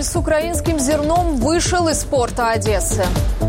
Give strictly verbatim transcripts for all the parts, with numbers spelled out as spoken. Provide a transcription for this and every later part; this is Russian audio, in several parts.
с украинским зерном вышел из порта Одессы.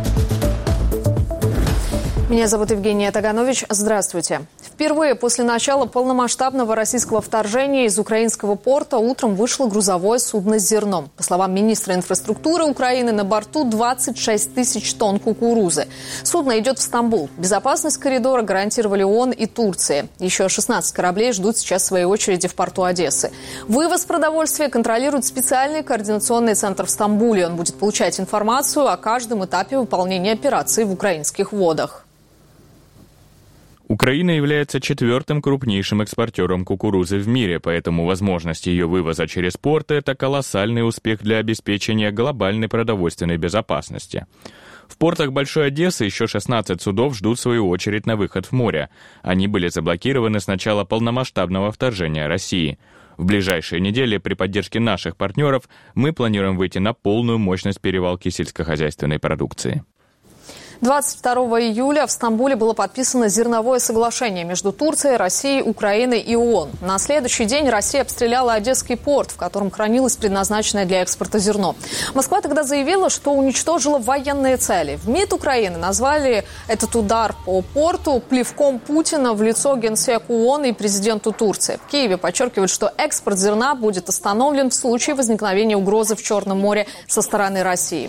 Меня зовут Евгения Таганович. Здравствуйте. Впервые после начала полномасштабного российского вторжения из украинского порта утром вышло грузовое судно с зерном. По словам министра инфраструктуры Украины, на борту двадцать шесть тысяч тонн кукурузы. Судно идет в Стамбул. Безопасность коридора гарантировали ООН и Турция. Еще шестнадцать кораблей ждут сейчас в своей очереди в порту Одессы. Вывоз продовольствия контролирует специальный координационный центр в Стамбуле. Он будет получать информацию о каждом этапе выполнения операции в украинских водах. Украина является четвертым крупнейшим экспортером кукурузы в мире, поэтому возможность ее вывоза через порты – это колоссальный успех для обеспечения глобальной продовольственной безопасности. В портах Большой Одессы еще шестнадцать судов ждут свою очередь на выход в море. Они были заблокированы с начала полномасштабного вторжения России. В ближайшие недели при поддержке наших партнеров мы планируем выйти на полную мощность перевалки сельскохозяйственной продукции. двадцать второго июля в Стамбуле было подписано зерновое соглашение между Турцией, Россией, Украиной и ООН. На следующий день Россия обстреляла Одесский порт, в котором хранилось предназначенное для экспорта зерно. Москва тогда заявила, что уничтожила военные цели. В МИД Украины назвали этот удар по порту плевком Путина в лицо генсеку ООН и президенту Турции. В Киеве подчеркивают, что экспорт зерна будет остановлен в случае возникновения угрозы в Черном море со стороны России.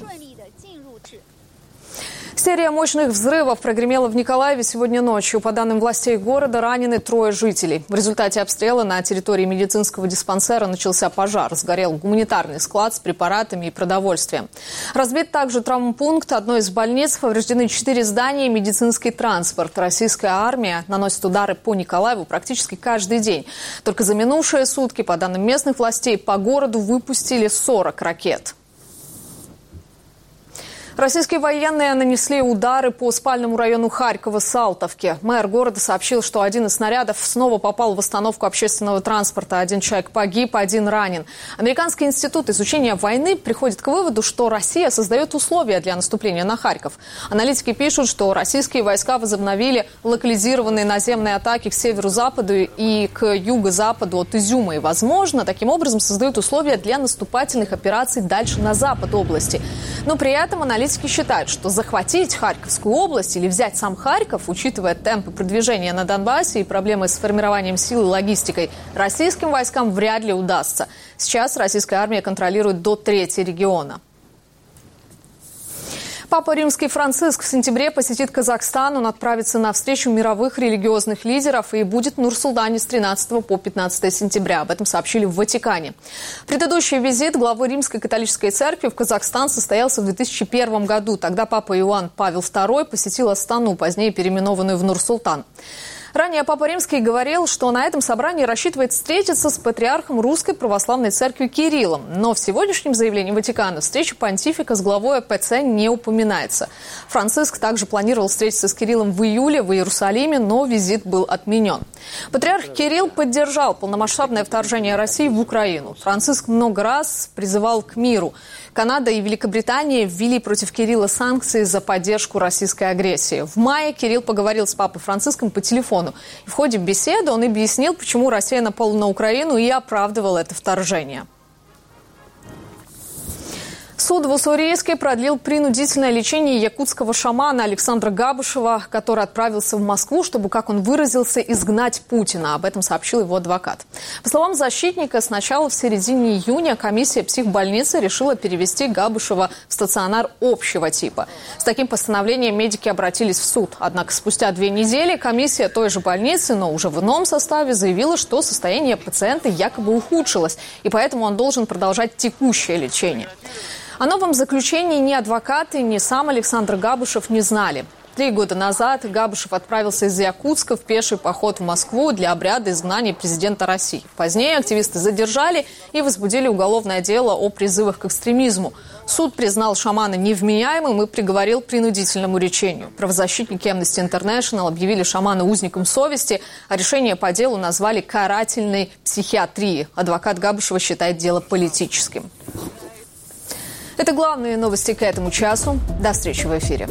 Серия мощных взрывов прогремела в Николаеве сегодня ночью. По данным властей города, ранены трое жителей. В результате обстрела на территории медицинского диспансера начался пожар. Сгорел гуманитарный склад с препаратами и продовольствием. Разбит также травмпункт одной из больниц. Повреждены четыре здания и медицинский транспорт. Российская армия наносит удары по Николаеву практически каждый день. Только за минувшие сутки, по данным местных властей, по городу выпустили сорок ракет. Российские военные нанесли удары по спальному району Харькова Салтовки. Мэр города сообщил, что один из снарядов снова попал в остановку общественного транспорта. Один человек погиб, один ранен. Американский институт изучения войны приходит к выводу, что Россия создает условия для наступления на Харьков. Аналитики пишут, что российские войска возобновили локализированные наземные атаки к северо-западу и к юго-западу от Изюма. И, возможно, таким образом создают условия для наступательных операций дальше на запад области. Но при этом аналитики Аналитики считают, что захватить Харьковскую область или взять сам Харьков, учитывая темпы продвижения на Донбассе и проблемы с формированием сил и логистикой, российским войскам вряд ли удастся. Сейчас российская армия контролирует до трети региона. Папа Римский Франциск в сентябре посетит Казахстан. Он отправится на встречу мировых религиозных лидеров и будет в Нур-Султане с тринадцатого по пятнадцатое сентября. Об этом сообщили в Ватикане. Предыдущий визит главы Римской католической церкви в Казахстан состоялся в две тысячи первом году. Тогда папа Иоанн Павел второй посетил Астану, позднее переименованную в Нур-Султан. Ранее Папа Римский говорил, что на этом собрании рассчитывает встретиться с патриархом Русской Православной Церкви Кириллом. Но в сегодняшнем заявлении Ватикана встреча понтифика с главой ЭПЦ не упоминается. Франциск также планировал встретиться с Кириллом в июле в Иерусалиме, но визит был отменен. Патриарх Кирилл поддержал полномасштабное вторжение России в Украину. Франциск много раз призывал к миру. Канада и Великобритания ввели против Кирилла санкции за поддержку российской агрессии. В мае Кирилл поговорил с папой Франциском по телефону. В ходе беседы он объяснил, почему Россия напала на Украину, и оправдывал это вторжение. Суд в Уссурийске продлил принудительное лечение якутского шамана Александра Габышева, который отправился в Москву, чтобы, как он выразился, изгнать Путина. Об этом сообщил его адвокат. По словам защитника, сначала в середине июня комиссия психбольницы решила перевести Габышева в стационар общего типа. С таким постановлением медики обратились в суд. Однако спустя две недели комиссия той же больницы, но уже в ином составе, заявила, что состояние пациента якобы ухудшилось, и поэтому он должен продолжать текущее лечение. О новом заключении ни адвокаты, ни сам Александр Габышев не знали. Три года назад Габышев отправился из Якутска в пеший поход в Москву для обряда изгнания президента России. Позднее активисты задержали и возбудили уголовное дело о призывах к экстремизму. Суд признал шамана невменяемым и приговорил к принудительному лечению. Правозащитники Amnesty International объявили шамана узником совести, а решение по делу назвали карательной психиатрией. Адвокат Габышева считает дело политическим. Это главные новости к этому часу. До встречи в эфире.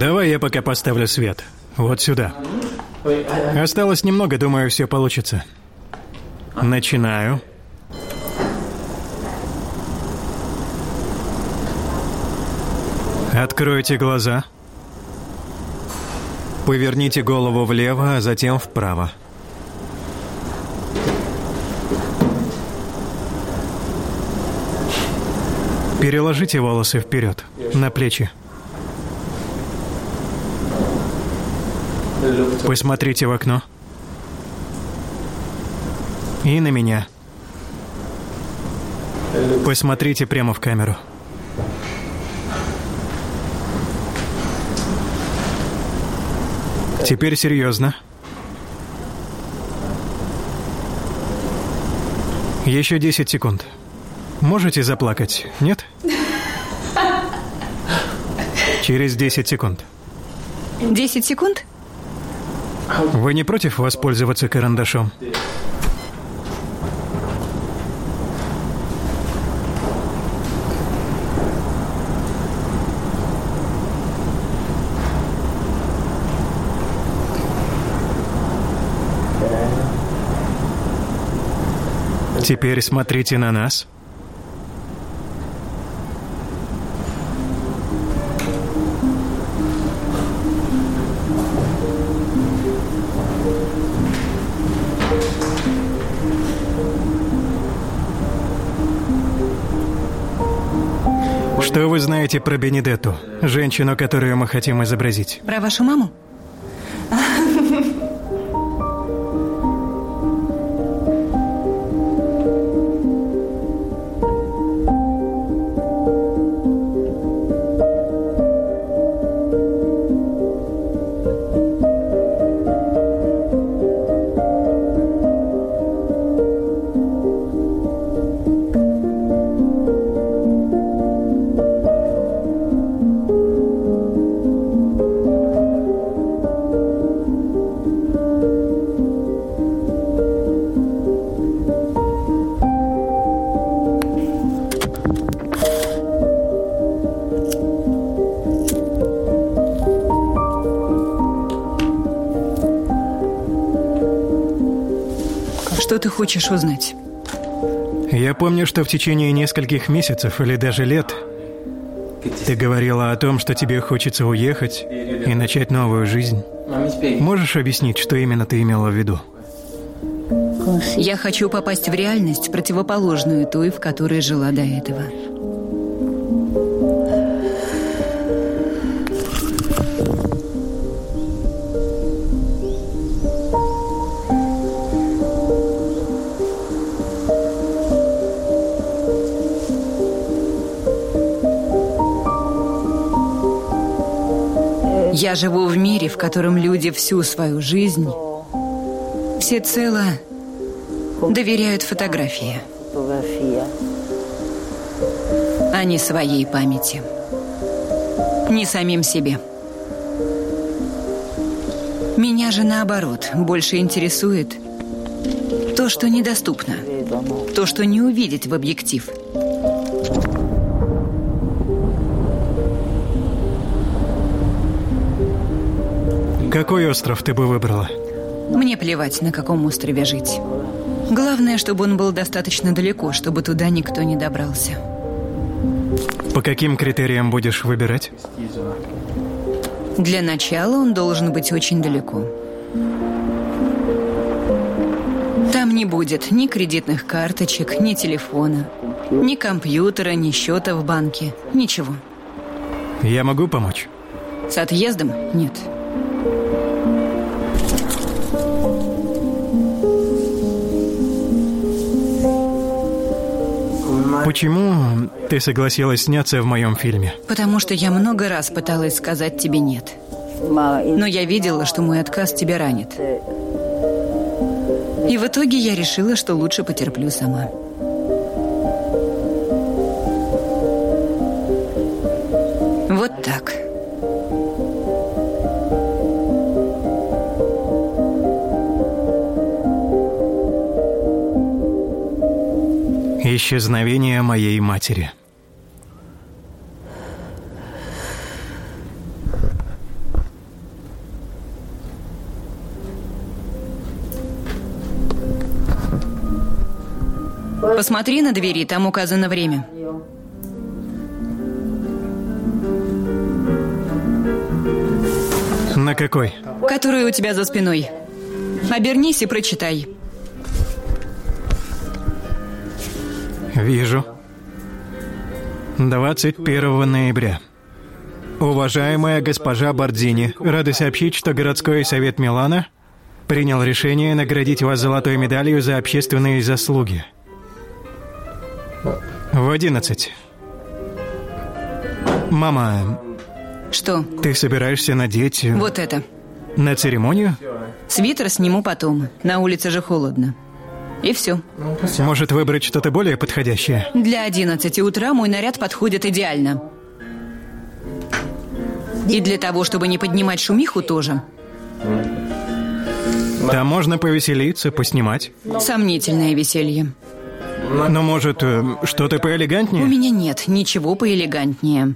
Давай я пока поставлю свет. Вот сюда. Осталось немного, думаю, все получится. Начинаю. Откройте глаза. Поверните голову влево, а затем вправо. Переложите волосы вперед, на плечи. Посмотрите в окно. И на меня. Посмотрите прямо в камеру. Теперь серьезно. Еще десять секунд. Можете заплакать, нет? Через десять секунд. Десять секунд? Вы не против воспользоваться карандашом? Теперь смотрите на нас. Что вы знаете про Бенедетту, женщину, которую мы хотим изобразить? Про вашу маму? Что ты хочешь узнать? Я помню, что в течение нескольких месяцев или даже лет ты говорила о том, что тебе хочется уехать и начать новую жизнь. Можешь объяснить, что именно ты имела в виду? Я хочу попасть в реальность, противоположную той, в которой жила до этого. Я живу в мире, в котором люди всю свою жизнь всецело доверяют фотографии, а не своей памяти, не самим себе. Меня же, наоборот, больше интересует то, что недоступно, то, что не увидеть в объектив. Какой остров ты бы выбрала? Мне плевать, на каком острове жить. Главное, чтобы он был достаточно далеко, чтобы туда никто не добрался. По каким критериям будешь выбирать? Для начала он должен быть очень далеко. Там не будет ни кредитных карточек, ни телефона, ни компьютера, ни счета в банке. Ничего. Я могу помочь? С отъездом? Нет. Почему ты согласилась сняться в моем фильме? Потому что я много раз пыталась сказать тебе «нет». Но я видела, что мой отказ тебя ранит. И в итоге я решила, что лучше потерплю сама. Вот так. Исчезновение моей матери. Посмотри на двери, там указано время. На какой? Который у тебя за спиной. Обернись и прочитай. Вижу. двадцать первого ноября. Уважаемая госпожа Бордини, рады сообщить, что городской совет Милана принял решение наградить вас золотой медалью за общественные заслуги. В одиннадцать. Мама, Что? ты собираешься надеть Вот это. на церемонию? Свитер сниму потом. На улице же холодно. И все. Может, выбрать что-то более подходящее? Для одиннадцати утра мой наряд подходит идеально. И для того, чтобы не поднимать шумиху, тоже. Там можно повеселиться, поснимать. Сомнительное веселье. Но, может, э, что-то У поэлегантнее? меня нет ничего поэлегантнее.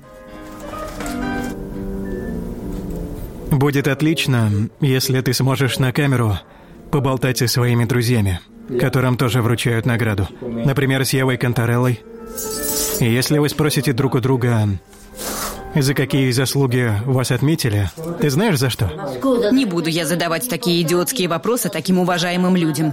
Будет отлично, если ты сможешь на камеру поболтать со своими друзьями, которым тоже вручают награду. Например, с Евой Контореллой. И если вы спросите друг у друга, за какие заслуги вас отметили, ты знаешь, за что? Не буду я задавать такие идиотские вопросы таким уважаемым людям.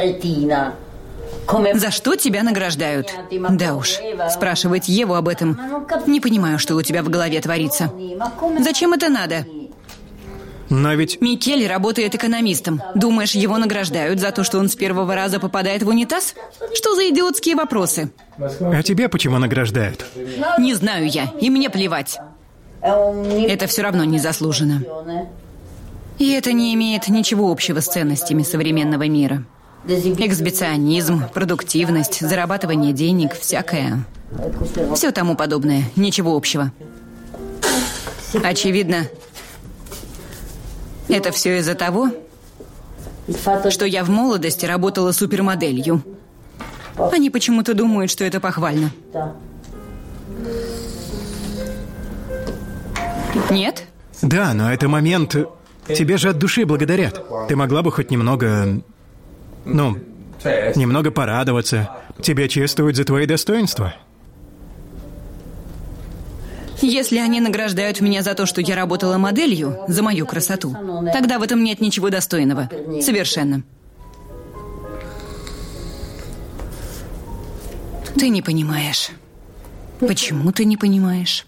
За что тебя награждают? Да уж, спрашивать Еву об этом. Не понимаю, что у тебя в голове творится. Зачем это надо? Но ведь... Микель работает экономистом. Думаешь, его награждают за то, что он с первого раза попадает в унитаз? Что за идиотские вопросы? А тебя почему награждают? Не знаю я, и мне плевать. Это все равно незаслуженно. И это не имеет ничего общего с ценностями современного мира. Эксбиционизм, продуктивность, зарабатывание денег, всякое. Все тому подобное, ничего общего. Очевидно, это все из-за того, что я в молодости работала супермоделью. Они почему-то думают, что это похвально. Нет? Да, но это момент... Тебе же от души благодарят. Ты могла бы хоть немного... Ну, немного порадоваться. Тебя чествуют за твои достоинства. Если они награждают меня за то, что я работала моделью, за мою красоту, тогда в этом нет ничего достойного. Совершенно. Ты не понимаешь. Почему ты не понимаешь?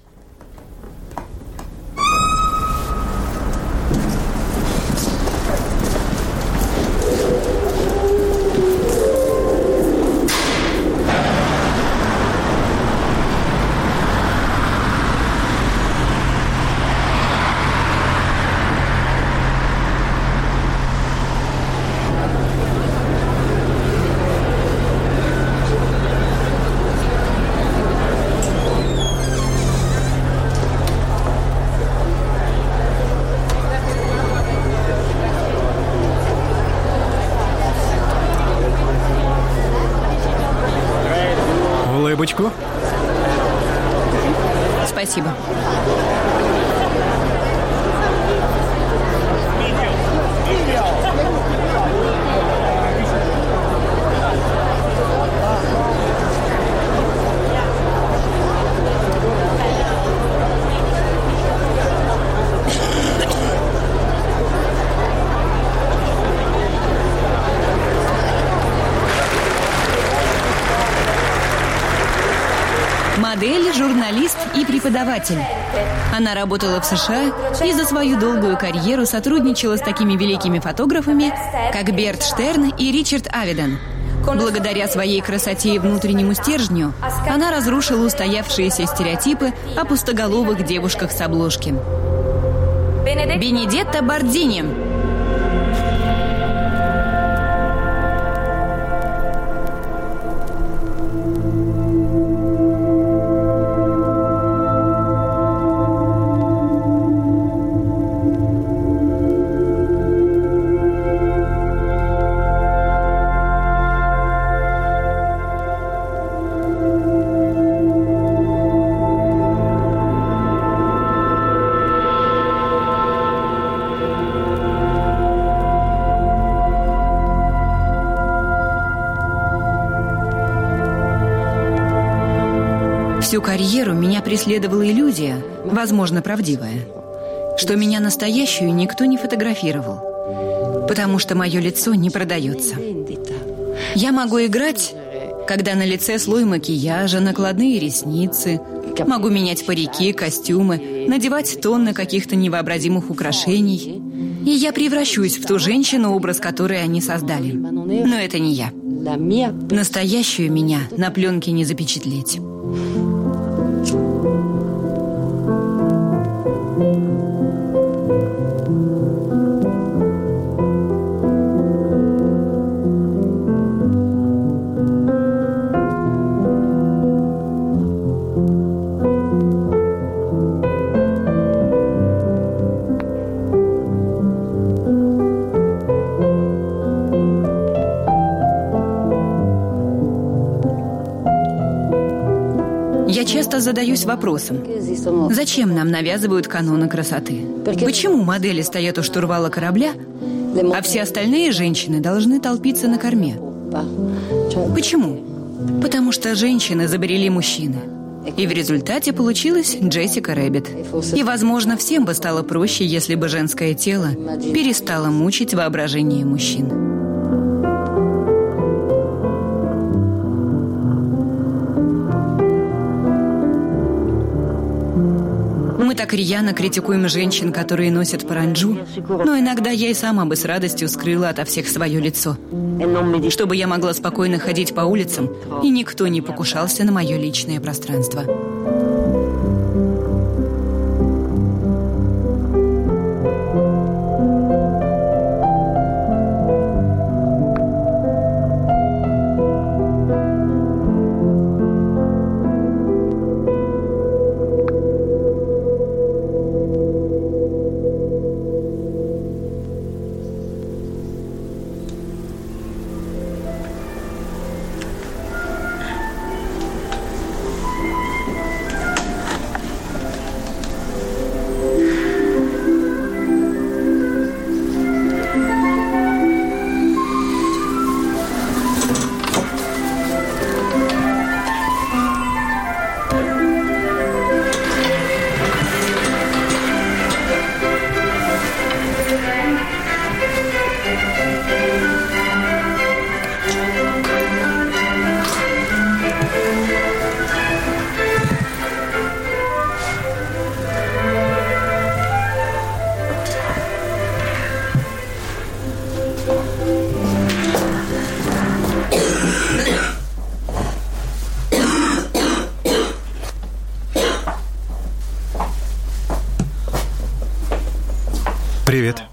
Улыбочку. Спасибо. Модель, журналист и преподаватель. Она работала в США и за свою долгую карьеру сотрудничала с такими великими фотографами, как Берт Штерн и Ричард Авидон. Благодаря своей красоте и внутреннему стержню она разрушила устоявшиеся стереотипы о пустоголовых девушках с обложки. Бенедетта Бордини. Всю карьеру меня преследовала иллюзия, возможно, правдивая, что меня настоящую никто не фотографировал, потому что мое лицо не продается. Я могу играть, когда на лице слой макияжа, накладные ресницы, могу менять парики, костюмы, надевать тонны каких-то невообразимых украшений, и я превращусь в ту женщину, образ которой они создали. Но это не я. Настоящую меня на пленке не запечатлеть. Я часто задаюсь вопросом, зачем нам навязывают каноны красоты? Почему модели стоят у штурвала корабля, а все остальные женщины должны толпиться на корме? Почему? Потому что женщины забрели мужчины. И в результате получилась Джессика Рэббит. И, возможно, всем бы стало проще, если бы женское тело перестало мучить воображение мужчин. Мы так рьяно критикуем женщин, которые носят паранджу, но иногда я и сама бы с радостью скрыла ото всех свое лицо, чтобы я могла спокойно ходить по улицам, и никто не покушался на мое личное пространство. Привет.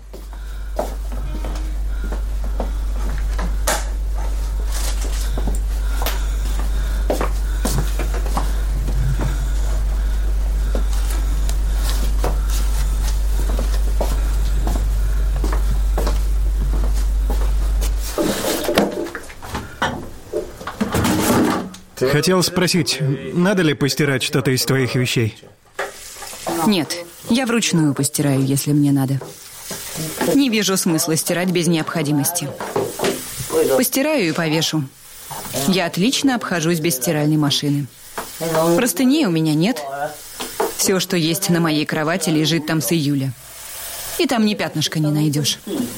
Хотел спросить, надо ли постирать что-то из твоих вещей? Нет, я вручную постираю, если мне надо. Не вижу смысла стирать без необходимости. Постираю и повешу. Я отлично обхожусь без стиральной машины. Простыней у меня нет. Все, что есть на моей кровати, лежит там с июля. И там ни пятнышка не найдешь.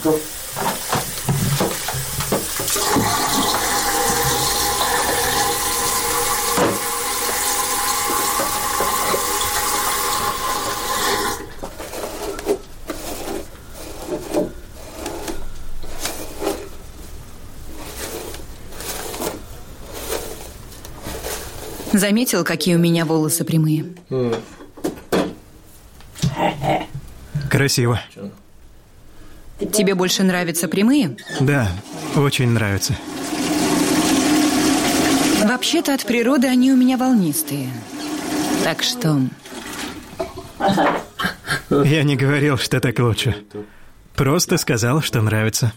Заметил, какие у меня волосы прямые? Красиво. Тебе больше нравятся прямые? Да, очень нравится. Вообще-то от природы они у меня волнистые. Так что... Я не говорил, что так лучше. Просто сказал, что нравится.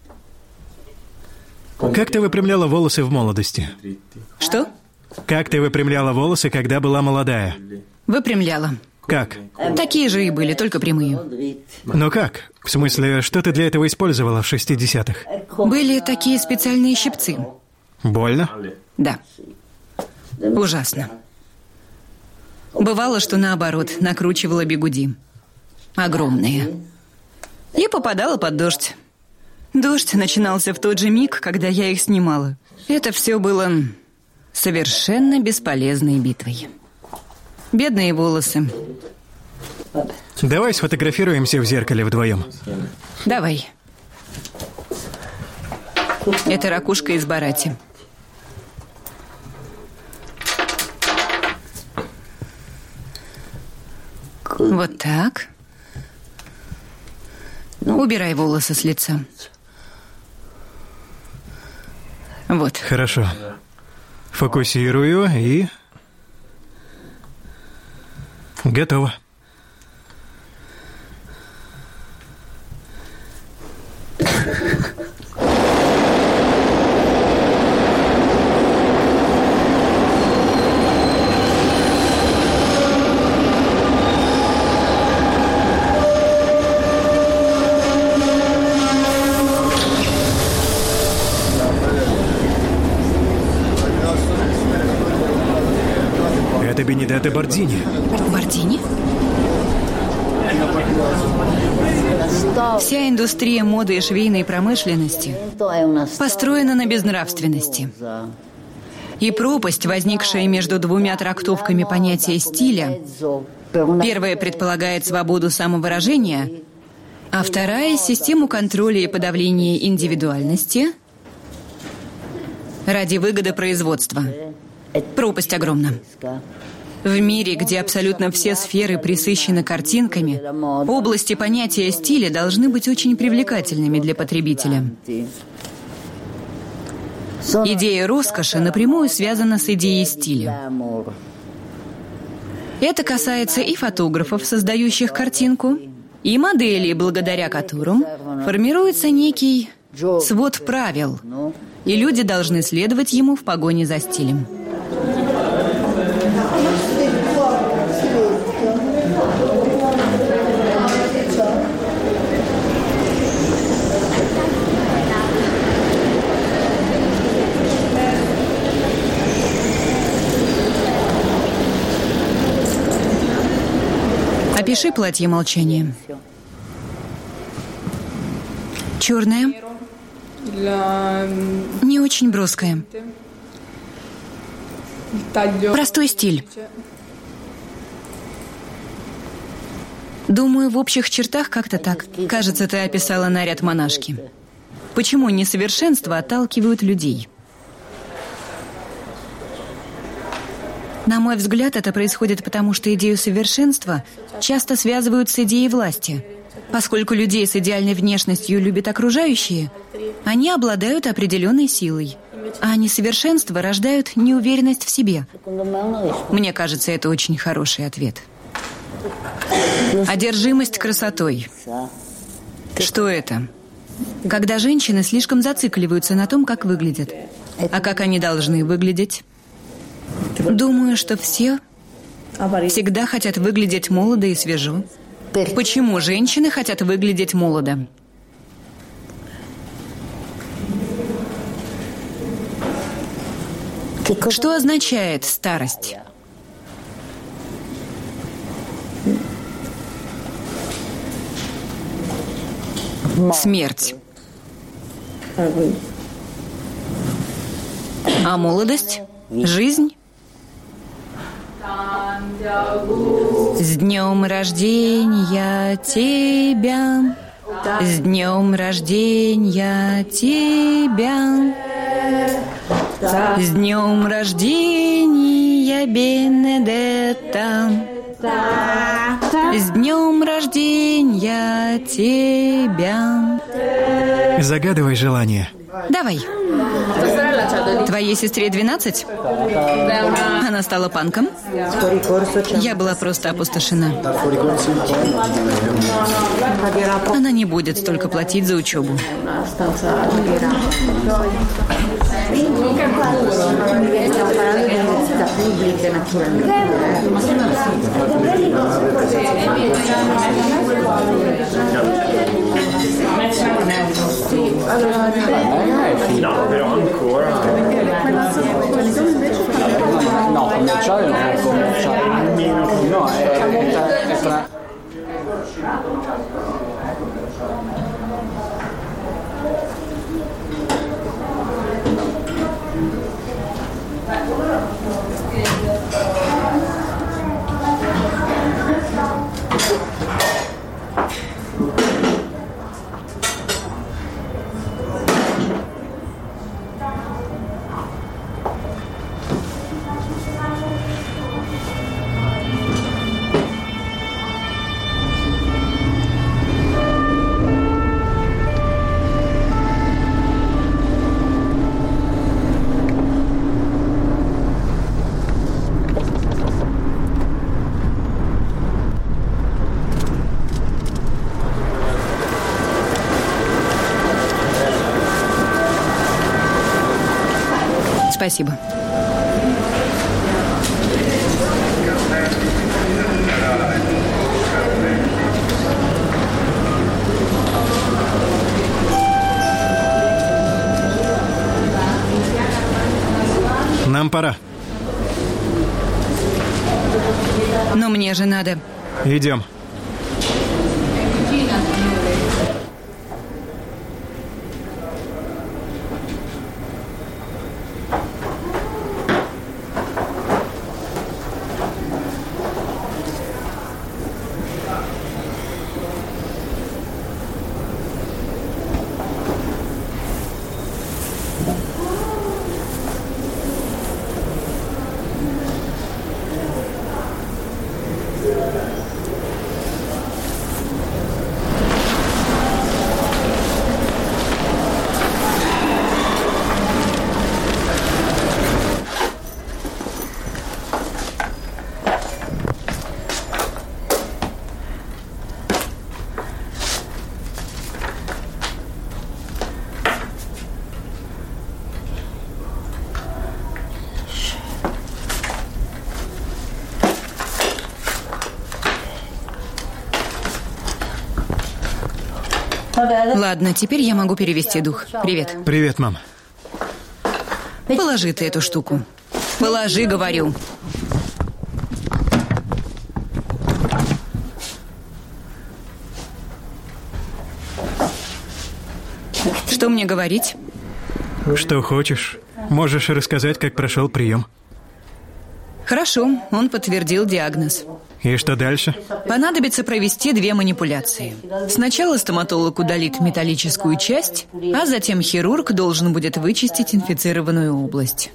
Как ты выпрямляла волосы в молодости? Что? Как ты выпрямляла волосы, когда была молодая? Выпрямляла. Как? Такие же и были, только прямые. Но как? В смысле, что ты для этого использовала в шестидесятых? Были такие специальные щипцы. Больно? Да. Ужасно. Бывало, что наоборот, накручивала бигуди. Огромные. И попадала под дождь. Дождь начинался в тот же миг, когда я их снимала. Это все было совершенно бесполезной битвой. Бедные волосы. Давай сфотографируемся в зеркале вдвоем. Давай. Это ракушка из Барати. Вот так. Убирай волосы с лица. Вот. Хорошо. Фокусирую и... Готово. Это Бенедетто Бордини. Бордини? Вся индустрия моды и швейной промышленности построена на безнравственности. И пропасть, возникшая между двумя трактовками понятия стиля, первая предполагает свободу самовыражения, а вторая – систему контроля и подавления индивидуальности ради выгоды производства. Пропасть огромна. В мире, где абсолютно все сферы пресыщены картинками, области понятия стиля должны быть очень привлекательными для потребителя. Идея роскоши напрямую связана с идеей стиля. Это касается и фотографов, создающих картинку, и моделей, благодаря которым формируется некий свод правил, и люди должны следовать ему в погоне за стилем. Опиши платье молчания. Черное. Не очень броское. Простой стиль. Думаю, в общих чертах как-то так. Кажется, ты описала наряд монашки. Почему несовершенства отталкивают людей? На мой взгляд, это происходит потому, что идею совершенства часто связывают с идеей власти. Поскольку людей с идеальной внешностью любят окружающие, они обладают определенной силой, а несовершенства рождают неуверенность в себе. Мне кажется, это очень хороший ответ. Одержимость красотой. Что это? Когда женщины слишком зацикливаются на том, как выглядят. А как они должны выглядеть? Думаю, что все всегда хотят выглядеть молодо и свежо. Почему женщины хотят выглядеть молодо? Что означает старость? Смерть. А молодость? Жизнь? С днем рождения тебя, с днем рождения тебя, с днем рождения, Бенедетто, с днем рождения тебя. Загадывай желание. Давай. Твоей сестре двенадцать? Она стала панком? Я была просто опустошена. Она не будет столько платить за учебу. No, però ancora. No, commerciale non è commerciale. No, è, è tra... Спасибо. Нам пора. Но мне же надо. Идем. Ладно, теперь я могу перевести дух. Привет. Привет, мам. Положи ты эту штуку. Положи, говорю. Что мне говорить? Что хочешь. Можешь рассказать, как прошел прием. Хорошо, он подтвердил диагноз. И что дальше? Понадобится провести две манипуляции. Сначала стоматолог удалит металлическую часть, а затем хирург должен будет вычистить инфицированную область.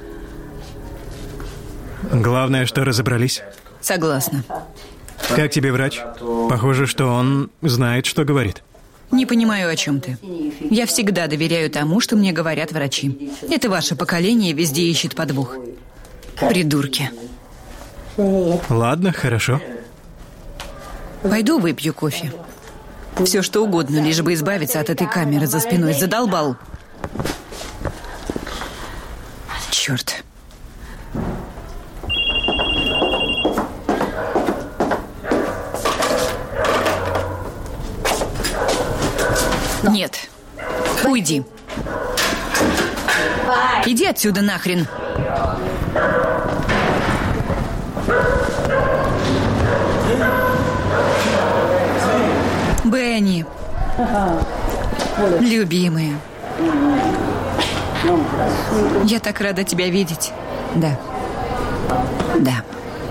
Главное, что разобрались. Согласна. Как тебе врач? Похоже, что он знает, что говорит. Не понимаю, о чем ты. Я всегда доверяю тому, что мне говорят врачи. Это ваше поколение везде ищет подвох. Придурки. Ладно, хорошо. Пойду выпью кофе. Все что угодно, лишь бы избавиться от этой камеры за спиной. Задолбал. Черт. Нет. Уйди. Иди отсюда нахрен. Бенни. Любимая. Я так рада тебя видеть. Да. Да.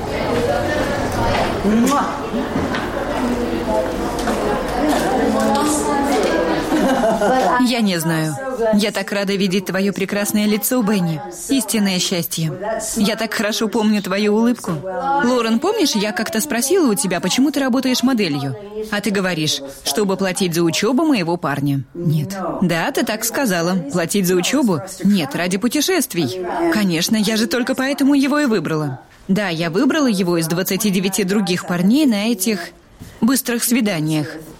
Я не знаю. Я так рада видеть твое прекрасное лицо, Бенни. Истинное счастье. Я так хорошо помню твою улыбку. Лорен, помнишь, я как-то спросила у тебя, почему ты работаешь моделью? А ты говоришь, чтобы платить за учебу моего парня. Нет. Да, ты так сказала. Платить за учебу? Нет, ради путешествий. Конечно, я же только поэтому его и выбрала. Да, я выбрала его из двадцати девяти других парней на этих быстрых свиданиях.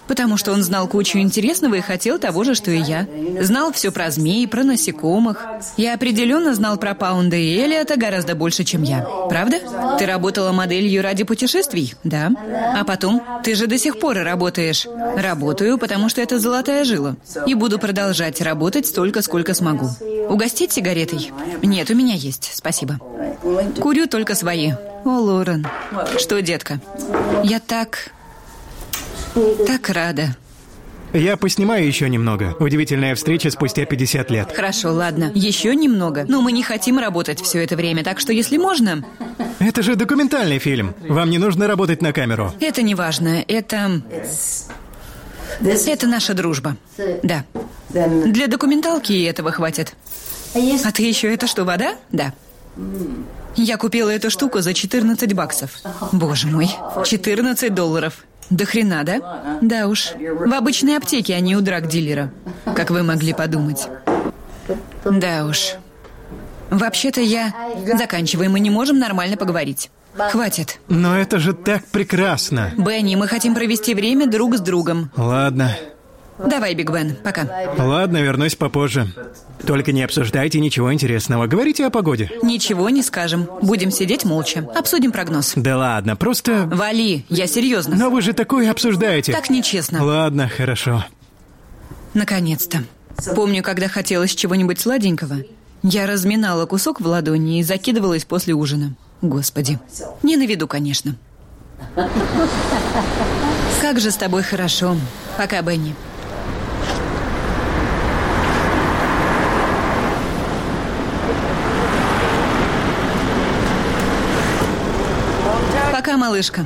Потому что он знал кучу интересного и хотел того же, что и я. Знал все про змей, про насекомых. Я определенно знал про Паунда и Элиота гораздо больше, чем я. Правда? Ты работала моделью ради путешествий? Да. А потом? Ты же до сих пор работаешь. Работаю, потому что это золотая жила. И буду продолжать работать столько, сколько смогу. Угостить сигаретой? Нет, у меня есть, спасибо. Курю только свои. О, Лорен. Что, детка? Я так... так рада. Я поснимаю еще немного. Удивительная встреча спустя пятьдесят лет. Хорошо, ладно. Еще немного. Но мы не хотим работать все это время, так что если можно... Это же документальный фильм. Вам не нужно работать на камеру. Это не важно. Это... Это наша дружба. Да. Для документалки и этого хватит. А ты еще это что, вода? Да. Я купила эту штуку за четырнадцать баксов. Боже мой, четырнадцать долларов. До хрена, да? Да уж. В обычной аптеке, а не у драг-дилера. Как вы могли подумать. Да уж. Вообще-то я... Заканчивай, мы не можем нормально поговорить. Хватит. Но это же так прекрасно. Бенни, мы хотим провести время друг с другом. Ладно. Давай, Биг Бен, пока. Ладно, вернусь попозже. Только не обсуждайте ничего интересного. Говорите о погоде. Ничего не скажем. Будем сидеть молча. Обсудим прогноз. Да ладно, просто... Вали, я серьезно. Но вы же такое обсуждаете. Так нечестно. Ладно, хорошо. Наконец-то. Помню, когда хотелось чего-нибудь сладенького, я разминала кусок в ладони и закидывалась после ужина. Господи. Не на виду, конечно. Как же с тобой хорошо. Пока, Бенни. Пока, малышка.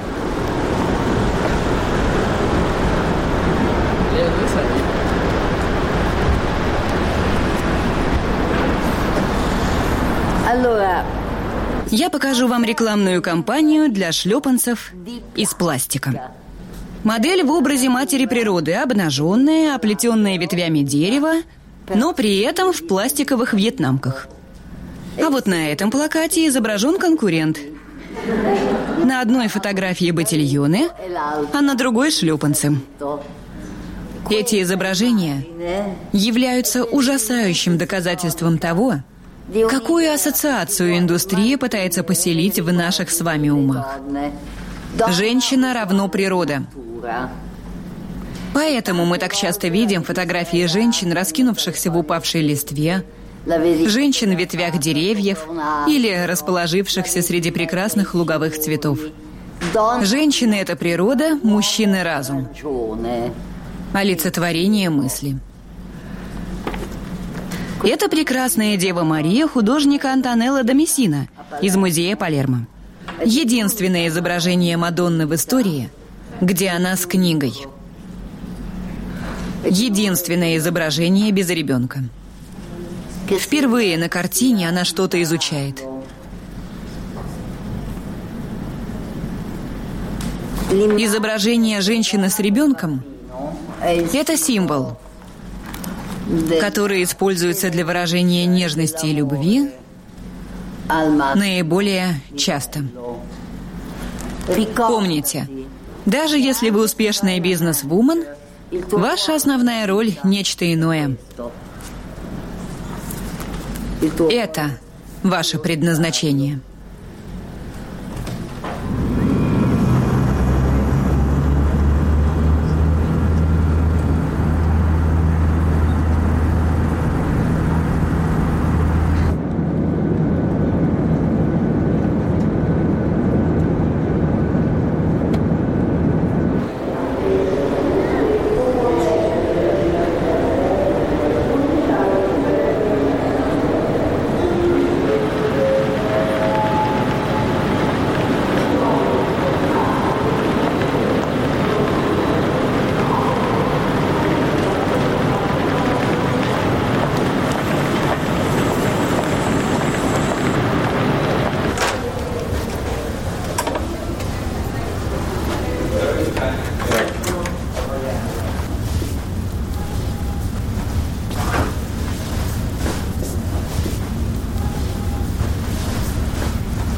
Я покажу вам рекламную кампанию для шлепанцев из пластика. Модель в образе матери природы, обнаженная, оплетенная ветвями дерева, но при этом в пластиковых вьетнамках. А вот на этом плакате изображен конкурент. На одной фотографии ботильоны, а на другой шлепанцы. Эти изображения являются ужасающим доказательством того, какую ассоциацию индустрия пытается поселить в наших с вами умах. Женщина равно природа. Поэтому мы так часто видим фотографии женщин, раскинувшихся в упавшей листве, женщин в ветвях деревьев или расположившихся среди прекрасных луговых цветов. Женщины — это природа, мужчины — разум. Олицетворение мысли. Это прекрасная Дева Мария художника Антонелло да Мессина из музея Палермо. Единственное изображение Мадонны в истории, где она с книгой. Единственное изображение без ребенка. Впервые на картине она что-то изучает. Изображение женщины с ребенком – это символ, который используется для выражения нежности и любви наиболее часто. Помните, даже если вы успешная бизнес-вумен, ваша основная роль – нечто иное. Это ваше предназначение.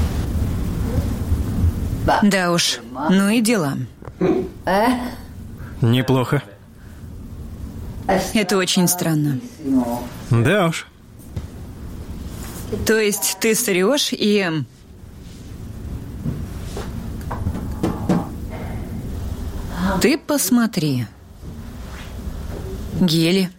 Да уж, ну и дела. Неплохо. Это очень странно. Да уж. То есть ты срешь и... Ты посмотри. Гели.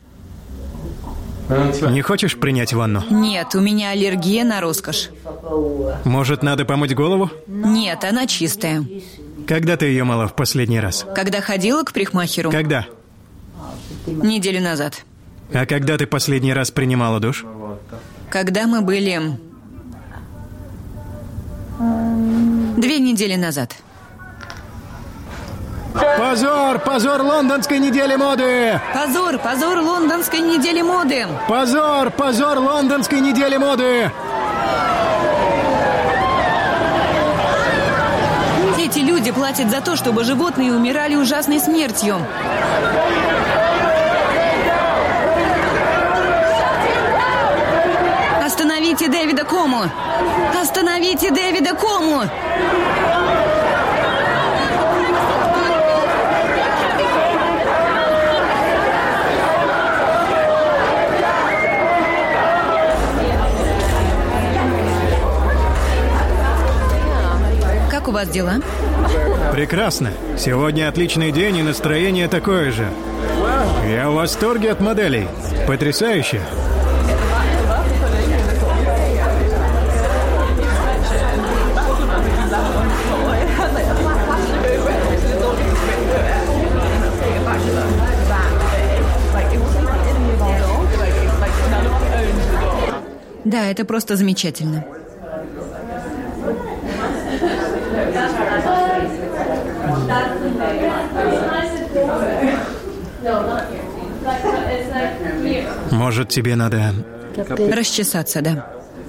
Не хочешь принять ванну? Нет, у меня аллергия на роскошь. Может, надо помыть голову? Нет, она чистая. Когда ты ее мыла в последний раз? Когда ходила к парикмахеру? Когда? Неделю назад. А когда ты последний раз принимала душ? Когда мы были... Две недели назад. Позор! Позор лондонской недели моды! Позор! Позор лондонской недели моды! Позор! Позор лондонской недели моды! Эти люди платят за то, чтобы животные умирали ужасной смертью. Остановите Дэвида Кому! Остановите Дэвида Кому! Как у вас дела? Прекрасно. Сегодня отличный день и настроение такое же. Я в восторге от моделей. Потрясающе. Да, это просто замечательно. Может, тебе надо... Расчесаться, да.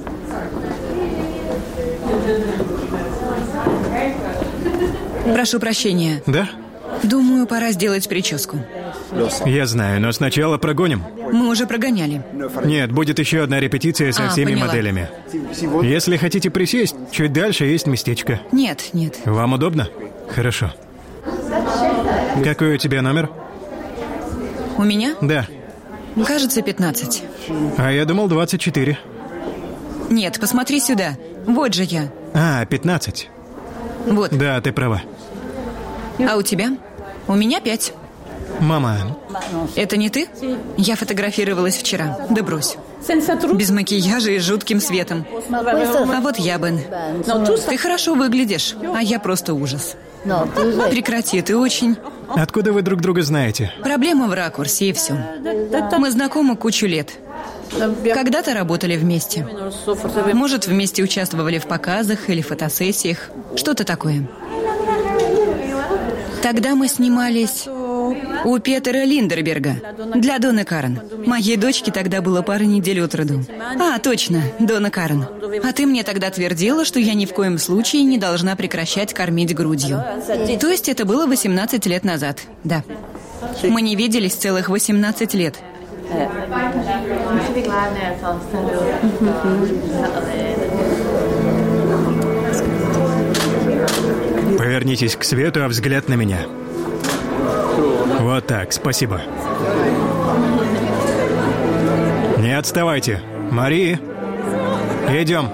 Прошу прощения. Да? Думаю, пора сделать прическу. Я знаю, но сначала прогоним. Мы уже прогоняли. Нет, будет еще одна репетиция со А, всеми поняла. моделями. Если хотите присесть, чуть дальше есть местечко. Нет, нет. Вам удобно? Хорошо. Какой у тебя номер? У меня? Да. Кажется, пятнадцать. А я думал двадцать четыре. Нет, посмотри сюда. Вот же я. А, пятнадцать. Вот. Да, ты права. А у тебя? У меня пять. Мама, Это не ты? Я фотографировалась вчера. Да брось. Без макияжа и с жутким светом. А вот я, Бен. Ты хорошо выглядишь, а я просто ужас. Прекрати, ты очень... откуда вы друг друга знаете? Проблема в ракурсе, и все. Мы знакомы кучу лет. Когда-то работали вместе. Может, вместе участвовали в показах или фотосессиях. Что-то такое. Тогда мы снимались у Петера Линдерберга для Доны Карен. Моей дочке тогда было пара недель от роду. А, точно, Дона Карен. А ты мне тогда твердила, что я ни в коем случае не должна прекращать кормить грудью. То есть это было восемнадцать лет назад, да. Мы не виделись целых восемнадцать лет. Повернитесь к свету, а взгляд на меня. Вот так, спасибо. Не отставайте. Мари, идем.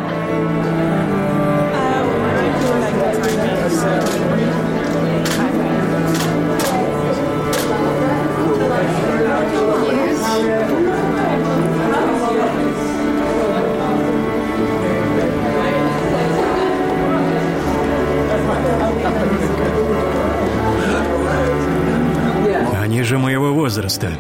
Они же моего возраста.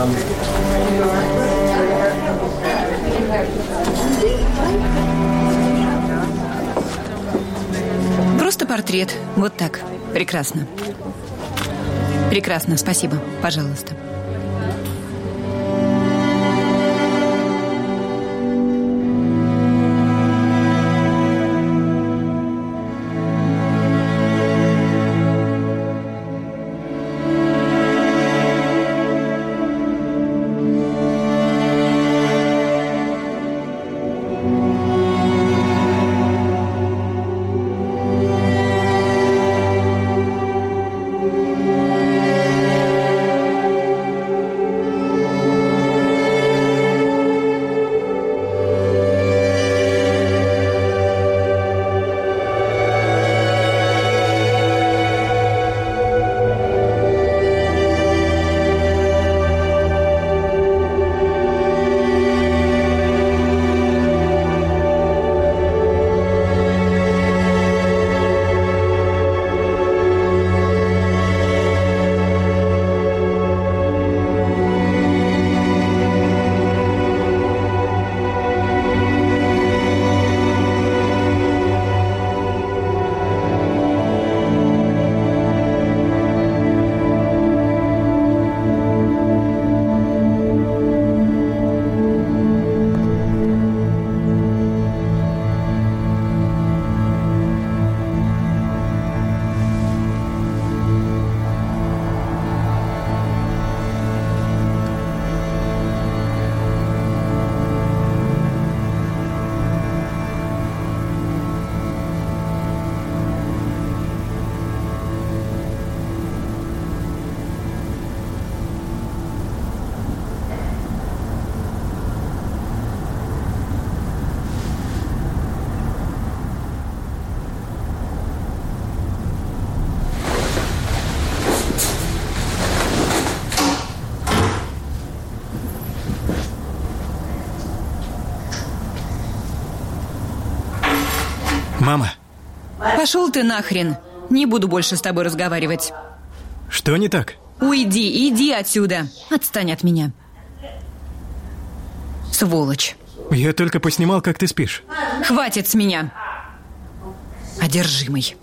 Просто портрет. Вот так. Прекрасно. Прекрасно, спасибо. Пожалуйста. Мама. Пошел ты нахрен. Не буду больше с тобой разговаривать. Что не так? Уйди, иди отсюда. Отстань от меня. Сволочь. Я только поснимал, как ты спишь. Хватит с меня. Одержимый.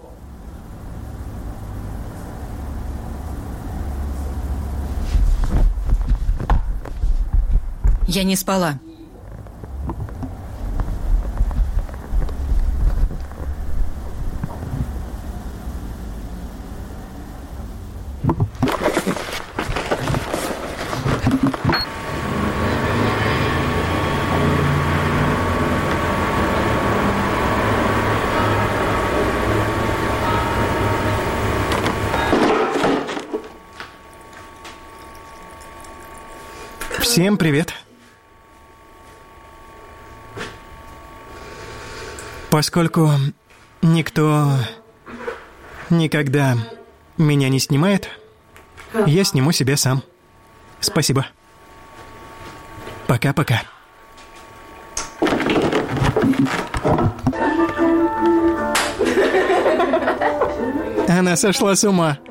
Я не спала. Всем привет. Поскольку никто никогда меня не снимает, я сниму себя сам. Спасибо. Пока-пока. Она сошла с ума.